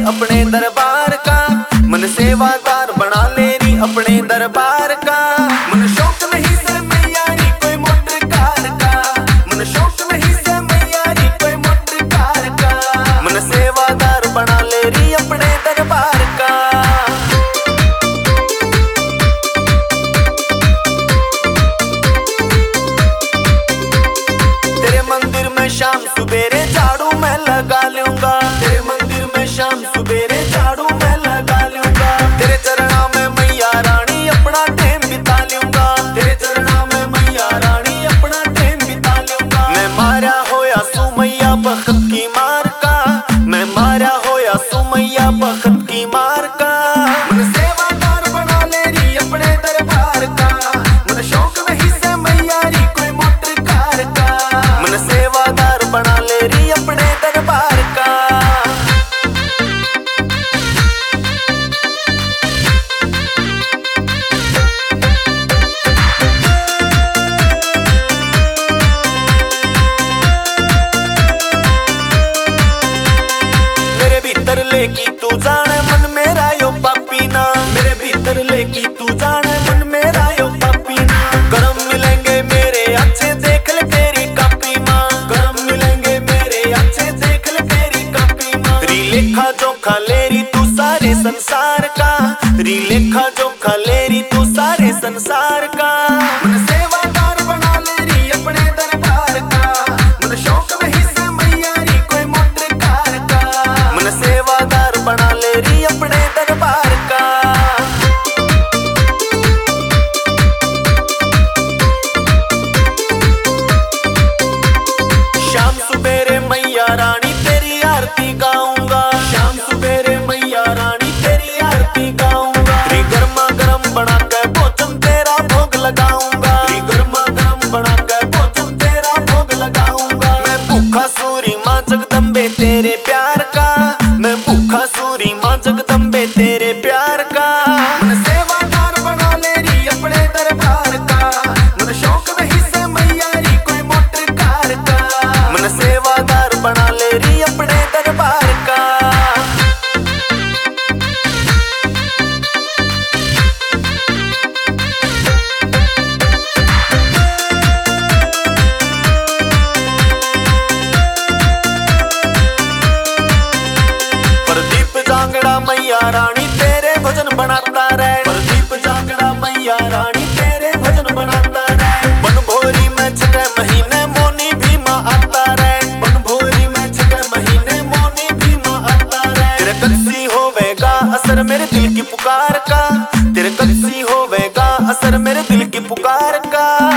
अपने दरबार का। मन सेवादार बना ले री अपने दरबार का। मन शौक नहीं से मैया री कोई मोटर कार का। मन शौक नहीं से मैया री कोई मोटर कार का। मन सेवादार बना ले री अपने दरबार का। तेरे मंदिर में शाम सुबेरे झाड़ू मैं लगा लूंगा। तेरे मंदिर में शाम सुबेरे झाड़ू मैं लगा लूंगा। तेरे चरणों में मैया रानी अपना टाइम बिता लूंगा। तेरे चरणों में मैया रानी अपना टाइम बिता लूंगा। मैं मारा होया सुमैया बखत की मार का। मैं मारा होया सुमैया बखत की मार का। मन सेवादार बना ले री अपने दरबार का। मन शौक नहीं से मैया री कोई मोटर कार का। मन सेवादार बना ले री अपने दरबार का। मेरे भीतर लेकी तू जाने मन मेरा यो पापी ना। मेरे भीतर लेकी तू जाने मन मेरा यो पापी ना। गरम मिलेंगे मेरे अच्छे देख ले तेरी कापी माँ। गरम मिलेंगे मेरे अच्छे देख ले तेरी कापी माँ। री लेखा जोखा ले री तू सारे संसार का। री लेखा जोखा ले री तू सारे संसार का। मन सेवादार बना ले री अपने दरबार का। मन शौक नहीं से मैया री कोई मोटर कार का। मन सेवादार बना ले री अपने दरबार का। शाम सुबेरे मैया रानी तेरी आरती गाऊंगा। शाम सुबेरे मैया रानी तेरी आरती गाऊंगा। री गर्मा गर्म बना के भोजन तेरा भोग लगाऊंगा। री गर्मा गर्म बना के भोजन तेरा भोग लगाऊंगा। मैं भूखा सूरी माँ जगदम्बे तेरे प्यार का। मैं भूखा सूरी माँ जगदम्बे तेरे प्यार का। मन सेवादार बना ले री अपने दरबार का। मन शौक नहीं से मैया री कोई मोटर कार का। मन सेवादार बना ले री अपने दरबार का। प्रदीप जांगड़ा मैया रानी तेरे भजन बनाता रहे। प्रदीप जांगड़ा मैया रानी तेरे भजन बनाता रहे। बनभोरी में 6 महीने मोनी भी माँ आता रहे। बनभोरी में 6 महीने मोनी भी माँ आता रहे। तेरे कच्ची होवेगा असर मेरे दिल की पुकार का। तेरे कच्ची होवेगा असर मेरे दिल की पुकार का।